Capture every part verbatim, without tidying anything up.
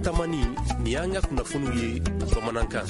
tamani ni y'an ka kunnafoniw ye bamanankan.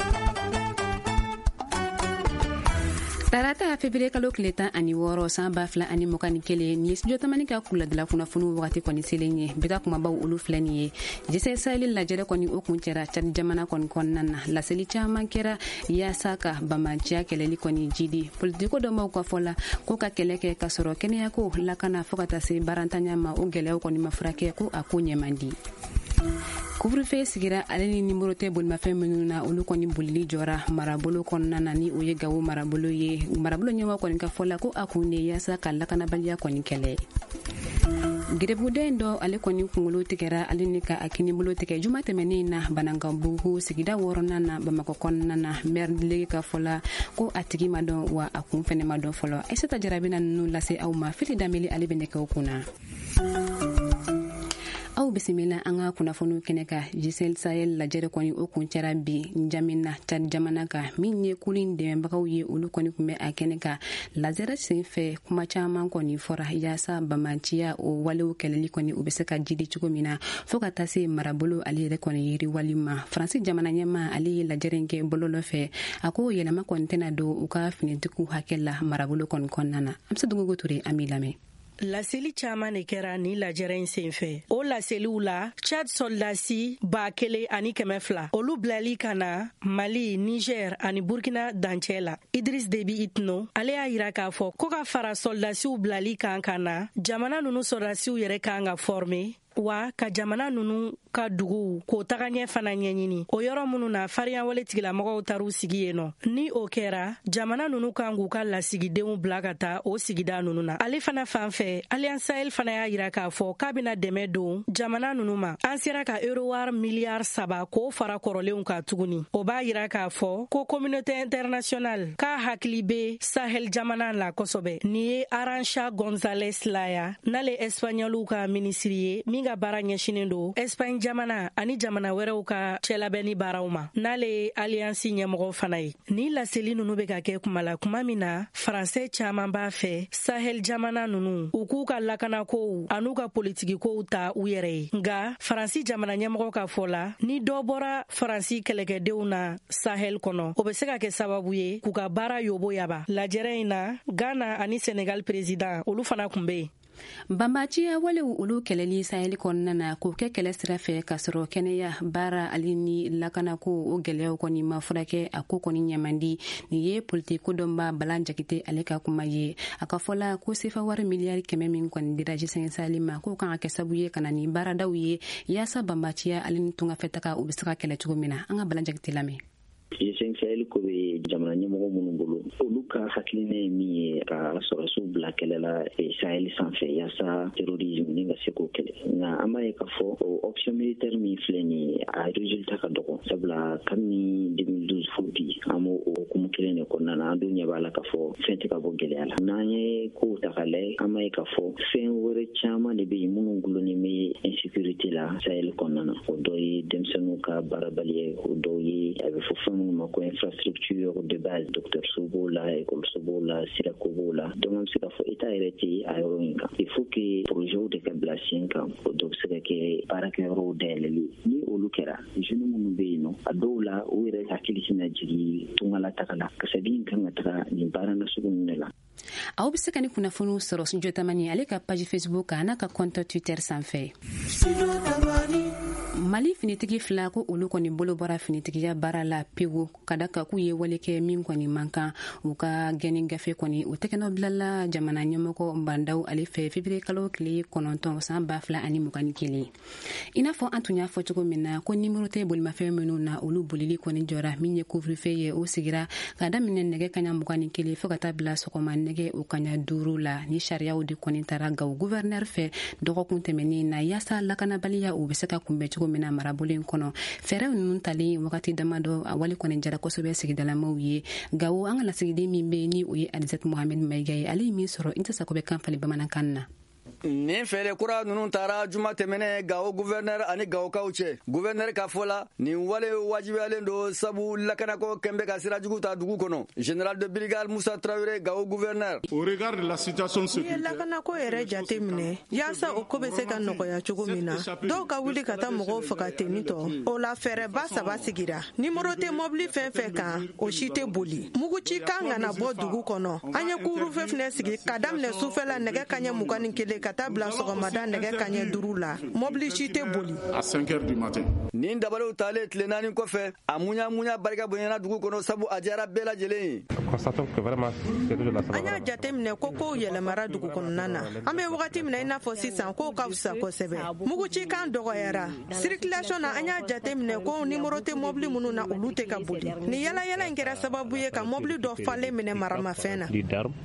Tarata février kalo tile tan ani wɔɔrɔ san ba fila ani mugan ni kelen ni ye studio tamani ka kuladala kunnafoniw wagati kɔni selen ye bita kumabaw olu filɛ nin ye jise saheli lajɛrɛ kɔni o kun cɛra Cadi jamana kɔni kɔnɔna na laseli caman kɛra yaasa ka bamaciya kɛlɛli kɔni jidi politiko dɔnbaw ka fɔ la ko ka kɛlɛ kɛ ka sɔrɔ kɛnɛyako lakana fɔ ka taa se barantanya ma o gɛlɛyaw kɔni ma furakɛ ko a ko ɲɛman di. Couvre-feu sigira ale ni nimero tɛ bolimafɛn minnu na olu kɔni bolili jɔra marabolo kɔnɔna na ni o ye Gawo marabolo ye marabolo ɲɛmɔgɔ kɔni ka fɔ la ko a kun de yaasa ka lakanabaliya kɔni kɛlɛ. Gerebuden dɔ ale kɔni kunkolo tigɛra ale ni ka a kinibolo tigɛ juma tɛmɛnen na Banankabugu sigida wɔɔrɔnan na Bamakɔ kɔnɔna na maire délégué ka fɔ la ko a tigi ma dɔn wa a kun fɛnɛ ma dɔn fɔlɔ. Aissata Jara bɛna ninnu lase aw ma Fili Danbele ale bɛ nɛgɛw kunna. Aw bisimila an ka kunnafoniw kɛnɛ ka Giselle Sahel lajɛrɛ kɔni o kun cɛra bi Njamena Cadi jamana kan min ye kulin dɛmɛbagaw ye olu kɔni kun bɛ a kɛnɛ ka lazɛrɛ senfɛ kuma caman kɔni fɔra yaasa bamaciya o walew kɛlɛli kɔni u bɛ se ka jidi cogo min na fo ka taa se marabolo ale yɛrɛ kɔni yiriwali ma. Faransi jamana ɲɛma ale ye lajɛrɛ in kɛ bɔlɔlɔ fɛ a ko yɛlɛma kɔni tɛna don u ka finitigiw hakɛ la marabolo kɔni kɔnɔna na. Amsa Dogogo Ture an b'i lamɛn. Laseli caman de kɛra ni lajɛrɛ in senfɛ. O laseliw la Chad soldasi ba kelen ani kɛmɛ fila olu bilali ka na Mali, Niger ani Burkina dancɛ la. Idris Debi Itno ale y'a yira k'a fɔ ko ka fara soldasiw bilali kan ka na jamana nunu soldasiw yɛrɛ kan ka former wa ka jamana nunu ka dugu k'o taga ɲɛ fana ɲɛɲini o yɔrɔ minnu na fariyawale tigilamɔgɔw taru sigi yen nɔ. Ni o kɛra jamana nunu kan k'u ka lasigidenw bila ka taa o sigida nunu na. Ale fana fan fɛ Alliance Sahel fana y'a yira k'a fɔ k'a bɛna dɛmɛ don jamana nunu ma. An sera ka eurowar miliyari saba k'o fara kɔrɔlenw kan tuguni. O b'a yira k'a fɔ ko communauté internationale k'a hakili be Sahel jamana la kosɛbɛ. Ni ye Arantxa González Laya n'ale Espagnolw ka minisiri ye min ka baara ɲɛsinen don Espagne jamana ani jamana wɛrɛw ka cɛlabɛnni baaraw ma n'ale ye alliance ɲɛmɔgɔ fana ye. Ni laseli nunu bɛ ka kɛ kuma la kuma min na faransɛ caman b'a fɛ Sahel jamana nunu u k'u ka lakanakow an'u ka politikikow ta u yɛrɛ ye. Nga Faransi jamana ɲɛmɔgɔ ka fɔ la ni dɔ bɔra Faransi kɛlɛkɛdenw na Sahel kɔnɔ o bɛ se ka kɛ sababu ye k'u ka baara yobo yaba. Lajɛrɛ in na Ghana ani Senegal président olu fana kun be yen. Bambaciya walew olu kɛlɛli Sahel kɔnɔna na k'o kɛ kɛlɛ sira fɛ ka sɔrɔ kɛnɛya baara ali ni lakanako o gɛlɛyaw kɔni ma furakɛ a ko kɔni ɲamandi. Ni ye politiko dɔnba Balan Jakite ale ka kuma ye. A ka fɔla ko sefa wari miliyari kɛmɛ min kɔni dira Giselle Sahel ma k'o kan ka kɛ sabu ye ka na ni baaradaw ye yaasa bambaciya ali ni tungafɛtaga u bɛ se ka kɛlɛ cogo min na. An ka Balan Jakite lamɛn. Giselle Sahel ko bɛ jamana ɲɛmɔgɔ minnu bolo olu ka hakilina ye min ye ka sɔrɔsiw bila kɛlɛ la Sahel sanfɛ yaasa terrorisme ni ka se k'o kɛlɛ. Nka an b'a ye k'a fɔ o option militaire min filɛ nin ye a résultat ka dɔgɔ sabula kabini deux mille douze fo bi an b'o hukumu kelen de kɔnɔna na an dun ɲɛ b'a la k'a fɔ fɛn tɛ ka bɔ gɛlɛya la. N'an ye kow ta k'a lajɛ an b'a ye k'a fɔ fɛn wɛrɛ caman de bɛ yen minnu gulonnen bɛ insécurité la Sahel kɔnɔna na. O dɔ ye denmisɛnninw ka baarabaliya o dɔw ye a bɛ fɔ fɛn minnu ma ko infrastructure de base dɔgɔtɔrɔso b'o la écoleso b'o la sirako b'o la. Donc an bɛ se k'a fɔ état yɛrɛ tɛ a yɔrɔ in kan. Il faut que projets de ka bila sen kan o dɔ bɛ se ka kɛ baarakɛyɔrɔw dayɛlɛli. Ni olu kɛra jeunes minnu bɛ yen nɔ a dɔw la u yɛrɛ hakili tɛna jigin tungala taga la kasabi in kan ka taga nin baara nasugu ninnu de la. Aw bɛ se ka ni kunnafoniw sɔrɔ studio tamani ale ka page Facebook kan n'a ka compte Twitter sanfɛ. Mali finitigi fila ko olu kɔni bolo bɔra finitigiya baara la pewu ka da ka k'u ye wale kɛ min kɔni man kan u ka gɛni gafe kɔni u tɛgɛnɔ bilala jamana ɲɛmɔgɔ bandaw ale fɛ février kalo tile kɔnɔntɔn san ba fila ani mugan ni kelen. I n'a fɔ an tun y'a fɔ cogo min na ko nimero tɛ bolimafɛn minnu na olu bolili kɔni jɔra min ye couvre-feu ye o sigira ka daminɛ nɛgɛ kaɲa mugan ni kelen fo ka taa bila sɔgɔma nɛgɛ o kaɲa duuru la ni sariyaw de kɔni taara Gawo gouverneur fɛ dɔgɔkun tɛmɛnen na yaasa lakanabaliya u bɛ se ka kunbɛn cogo min na marabolo in kɔnɔ. Fɛɛrɛ ninnu talen wagati damadɔ a wale kɔni jara kosɛbɛ sigidalamaw ye. Gawo an ka lasigiden min bɛ ni o ye Alizat Mohamed Mayiga ye ale ye min sɔrɔ Inta Sakobe kan fali bamanankan na. nin fɛɛrɛ kura nunu taara juma tɛmɛnɛ Gao gouverneur ani Gawokaw cɛ. Gouverneur ka fɔ la nin wale wajibiyalen do sabu lakanako kɛnbɛ ka sira jugu ta dugu kɔnɔ. Général de brigade Moussa Traoré, Gao gouverneur. Au regard de la situation sécuritaire. Ni lakanako yɛrɛ jate minɛ yaasa o ko bɛ se ka nɔgɔya cogo min na. Dɔw ka wuli ka taa mɔgɔw faga teni tɔ. O la fɛɛrɛba saba sigira. Nimoro tɛ mɔbili fɛn fɛn kan o si tɛ boli. Muguci kan ka na bɔ dugu kɔnɔ. An ye couvre-feu fɛnɛ sigi ka daminɛ sufɛla nɛgɛ kaɲɛ mugan ni kelen ka taa bila sɔgɔmada nɛgɛ kaɲɛ duuru la. Mɔbili si tɛ boli. À cinq heures du matin. Nin dabaliw talen tile naani kɔfɛ a muɲa muɲa barika bonyana dugu kɔnɔ sabu a diyara bɛɛ lajɛlen ye. An y'a jate minɛ ko kow yɛlɛmara dugu kɔnɔna na. An bɛ wagati min na i n'a fɔ sisan kow ka fisa kosɛbɛ. Muguci kan dɔgɔyara. Circulation na an y'a jate minɛ ko nimoro tɛ mɔbili minnu na olu tɛ ka boli. Ni yala yala in kɛra sababu ye ka mɔbili dɔ falen minɛ maramafɛn na.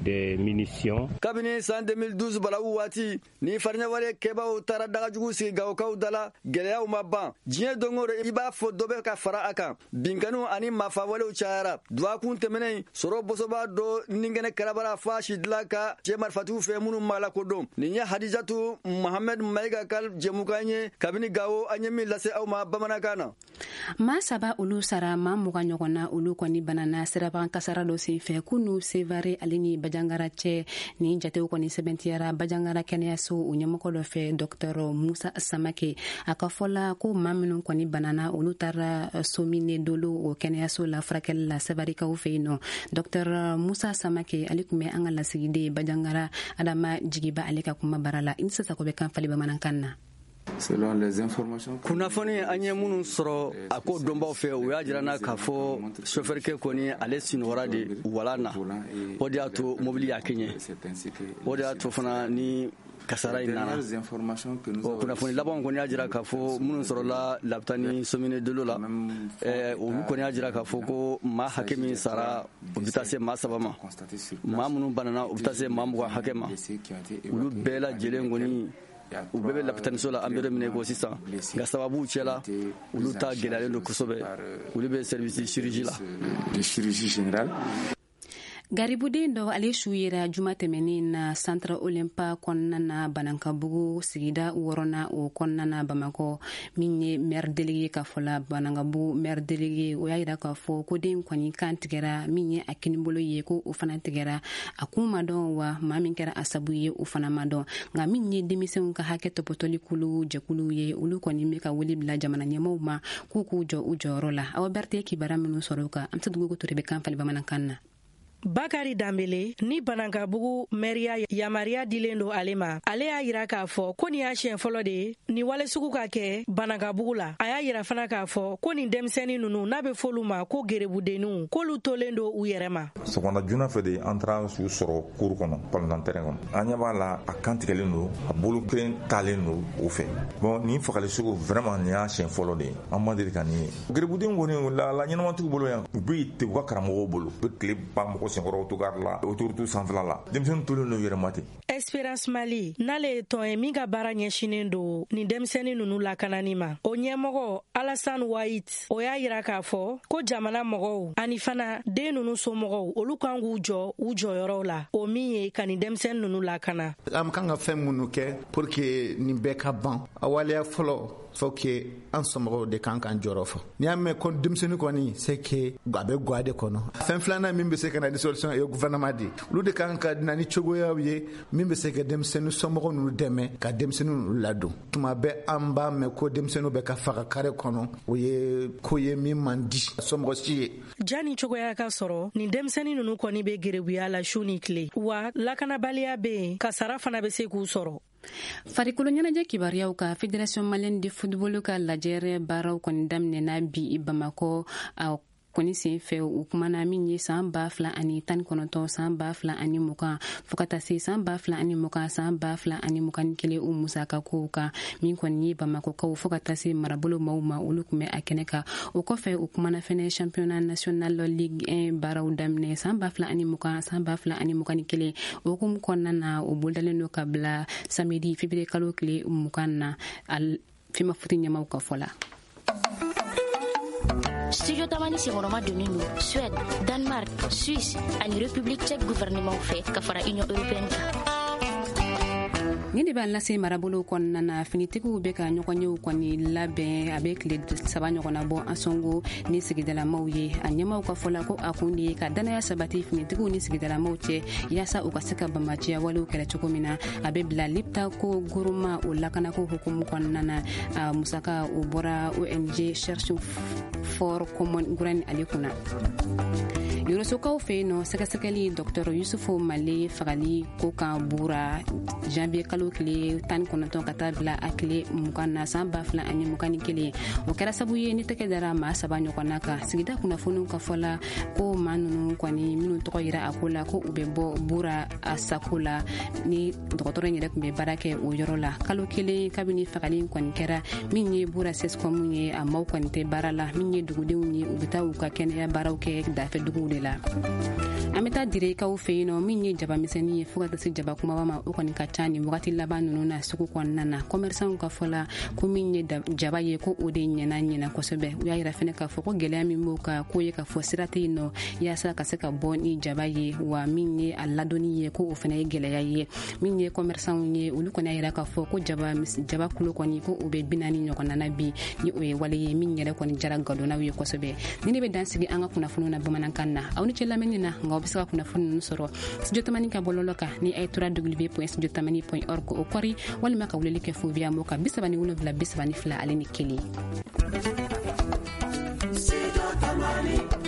Kabini san deux mille douze balawu waati ni fariɲawale kɛbaw taara dagajugu sigi Gawokaw dala gɛlɛyaw ma ban. Diɲɛ dongo don i b'a fɔ dɔ bɛ ka fara a kan. Binkanu ani mafawalew cayara. Duwakun tɛmɛnen sɔrɔ bosoba dɔ ninkɛnɛ kɛrabara fa sidila ka cɛ marifatiw fɛ minnu ma lakodɔn. Nin ye Hadijatu Mohamed Mayiga ka jɛmukan ye kabini Gawo an ye min lase aw ma bamanankan na. Maa saba olu sara maa mugan ɲɔgɔn na olu kɔni banana siraban kasara dɔ senfɛ kunu Sevare ale ni Bajangara cɛ ni jatew kɔni sɛbɛntiyara Bajangara kɛnɛyaso o ɲɛmɔgɔ dɔ fɛ Dr Musa Samake a ka fɔla ko maa minnu kɔni banana olu taara Somine Dolo o kɛnɛyaso la furakɛli la Sevarikaw fɛ yen nɔ. Dr Musa Samake ale tun bɛ an ka lasigiden Bajangara Adama Jigiba ale ka kuma bara la Insa Sako bɛ kan fali bamanankan na. Kunnafoni an ye minnu sɔrɔ a ko dɔnbaw fɛ u y'a jirana k'a fɔ chauffeurkɛ kɔni ale sinɔgɔra de wala na o de y'a to mobili y'a kɛɲɛ o de y'a to fana ni kasara in nana o kunnafoni laban kɔni y'a jira k'a fɔ minnu sɔrɔla Lapitani Somine Dolo la olu kɔni y'a jira k'a fɔ ko maa hakɛ min sara o bɛ taa se maa saba ma maa minnu banana o bɛ taa se maa mugan hakɛ ma olu bɛɛ lajɛlen kɔni u bɛɛ bɛ Lapitaniso la an bɛ minɛ ko sisan nka sababu cɛla olu ta gɛlɛyalen don kosɛbɛ olu bɛ service chirurgie la. Garibuden dɔ ale su yera juma tɛmɛnen na Centre Olympa kɔnɔna na Banankabugu sigida wɔɔrɔnan o kɔnɔna na Bamakɔ min ye maire délégué ka fɔ la Banankabugu maire délégué o y'a yira k'a fɔ ko den kɔni kan tigɛra min ye a kinibolo ye ko o fana tigɛra a kun ma dɔn wa maa min kɛra a sabu ye o fana ma dɔn nka min ye denmisɛnw ka hakɛ tɔpɔtɔli kulu jɛkulu ye olu kɔni bɛ ka wele bila jamana ɲɛmɔgɔw ma k'u k'u jɔ u jɔyɔrɔ la aw Berthe kibara minnu sɔrɔ u kan Amsa Dugu to de bɛ kan fali bamanankan na. Bakari Dambele ni Banankabugu mɛriya yamariya dilen do ale ma ale y'a yira k'a fɔ ko nin y'a siɲɛ fɔlɔ de ye ni wale sugu ka kɛ Banankabugu la a y'a yira fana k'a fɔ ko nin denmisɛnnin ninnu n'a bɛ fɔlu ma ko gerebudenninw k'olu tolen do u yɛrɛ ma. Sɔgɔmada joona fɛ de an taara su sɔrɔ cour kɔnɔ parlement terrain kɔnɔ an ɲɛ b'a la a kan tigɛlen do a bolo kelen taalen do u fɛ bon nin fagali sugu vraiment nin y'a siɲɛ fɔlɔ de ye an ma deli ka nin ye gerebudenw kɔni la la ɲɛnamatigiw bolo yan u bɛ u ka karamɔgɔw bolo u bɛ tile ban mɔgɔ senkɔrɔ autogar la autoroute sanfɛla la denmisɛnnin tolen do yɛrɛ ma ten. Espérance Mali n'ale ye tɔn ye min ka baara ɲɛsinen do ni denmisɛnnin ninnu lakanani ma o ɲɛmɔgɔ Alassane White o y'a yira k'a fɔ ko jamana mɔgɔw ani fana den ninnu somɔgɔw olu kan k'u jɔ u jɔyɔrɔw la o min ye ka ni denmisɛnnin ninnu lakana. An kan ka fɛn minnu kɛ pour que nin bɛɛ ka ban a waleya fɔlɔ faut que an somɔgɔw de kan kan jɔrɔ fɔ n'i y'a mɛn ko denmisɛnnin kɔni c'est que a bɛ guwa de kɔnɔ fɛn filanan min bɛ se ka na ni solution ye gouvernement de olu de kan ka na ni cogoyaw ye min bɛ se ka denmisɛnnin somɔgɔw ninnu dɛmɛ ka denmisɛnnin ninnu ladon tuma bɛɛ an b'a mɛn ko denmisɛnninw bɛ ka faga kare kɔnɔ o ye ko ye min man di somɔgɔ si ye. Jani cogoya ka sɔrɔ nin denmisɛnnin ninnu kɔni bɛ gerebuya la su ni tile wa lakanabaliya bɛ yen kasara fana bɛ se k'u sɔrɔ. Farikolo ɲɛnajɛ kibariyaw ka Fédération Malienne de Football ka lajɛrɛ baaraw kɔni daminɛna bi Bamakɔ a kɔni sen fɛ u kumana min ye san ba fila ani tan kɔnɔntɔn san ba fila ani mugan fo ka taa se san ba fila ani mugan san ba fila ani mugan ni kelen o musaka kow kan min kɔni ye Bamakɔkaw fo ka taa se marabolo maaw ma olu kun bɛ a kɛnɛ kan o kɔfɛ u kumana fɛnɛ championnat national ligue un baaraw daminɛ san ba fila ani mugan san ba fila ani mugan ni kelen o hukumu kɔnɔna na o bolodalen do ka bila samedi février kalo tile mugan na fima futi ɲɛmaw ka fɔ la. Studio Tamani senkɔrɔma donnen do Suède, Danemark, Suisse ani République tchèque gouvernement fɛ ka fara Union européenne kan. ni de b'a lase marabolo kɔnɔna na finitigiw bɛ ka ɲɔgɔnyew kɔni labɛn a bɛ tile saba ɲɔgɔnna bɔ an sɔngo ni sigidalamaw ye a ɲɛmaw ka fɔla ko a kun de ye ka danaya sabati finitigiw ni sigidalamaw cɛ yaasa u ka se ka bamaciya walew kɛlɛ cogo min na a bɛ bila lipta ko goroma o lakanako hukumu kɔnɔna na a musaka o bɔra O N G Cherche for Common Ground ale kunna yorosokaw fɛ yen nɔ sɛgɛsɛgɛli dɔktɔr Yusufu Male fagali ko kan bura janvier kalo tile tan ni kɔnɔntɔn ka taa bila a tile mugan na san ba fila ani mugan ni kelen o kɛra sabu ye ni tɛgɛ dara maa saba ɲɔgɔnna kan sigida kunnafoniw ka fɔla ko maa ninnu kɔni minnu tɔgɔ yira a ko la ko u bɛ bɔ bura a sako la ni dɔgɔtɔrɔ in yɛrɛ tun bɛ baara kɛ o yɔrɔ la kalo kelen kabini fagali kɔni kɛra min ye bura sescom ye a maaw kɔni tɛ baara la min ye dugudenw ye u bɛ taa u ka kɛnɛya baaraw kɛ dafɛ duguw de la an bɛ taa direkaw fɛ yen nɔ min ye jabamisɛnnin ye fo ka taa se jaba kumaba ma o kɔni ka ca ni wagati laban ninnu na sugu kɔnɔna na commerçants ka fɔla ko min ye jaba ye ko o de ɲɛna ɲɛna kosɛbɛ u y'a yira fɛnɛ k'a fɔ ko gɛlɛya min b'o ka ko ye ka fɔ sira tɛ yen nɔ yaasa ka se ka bɔ ni jaba ye wa min ye a ladɔnni ye ko o fɛnɛ ye gɛlɛya ye min ye commerçants ye olu kɔni y'a yira k'a fɔ ko jaba jaba kulo kɔni ko o bɛ bi naani ɲɔgɔnna na bi ni o ye wale ye min yɛrɛ kɔni jara gadonnaw ye kosɛbɛ ni ne bɛ dan sigi an ka kunnafoniw na bamanankan na aw ni cɛ lamɛnni na nka aw bɛ se ka kunnafoni ninnu sɔrɔ studio tamani ka bɔlɔlɔ kan ni a ye tura w point studio tamani point org o kɔri walima ka weleli kɛ fo via mo ka bi saba ni wolonwula bi saba ni fila ale ni kelen. Studio Tamani.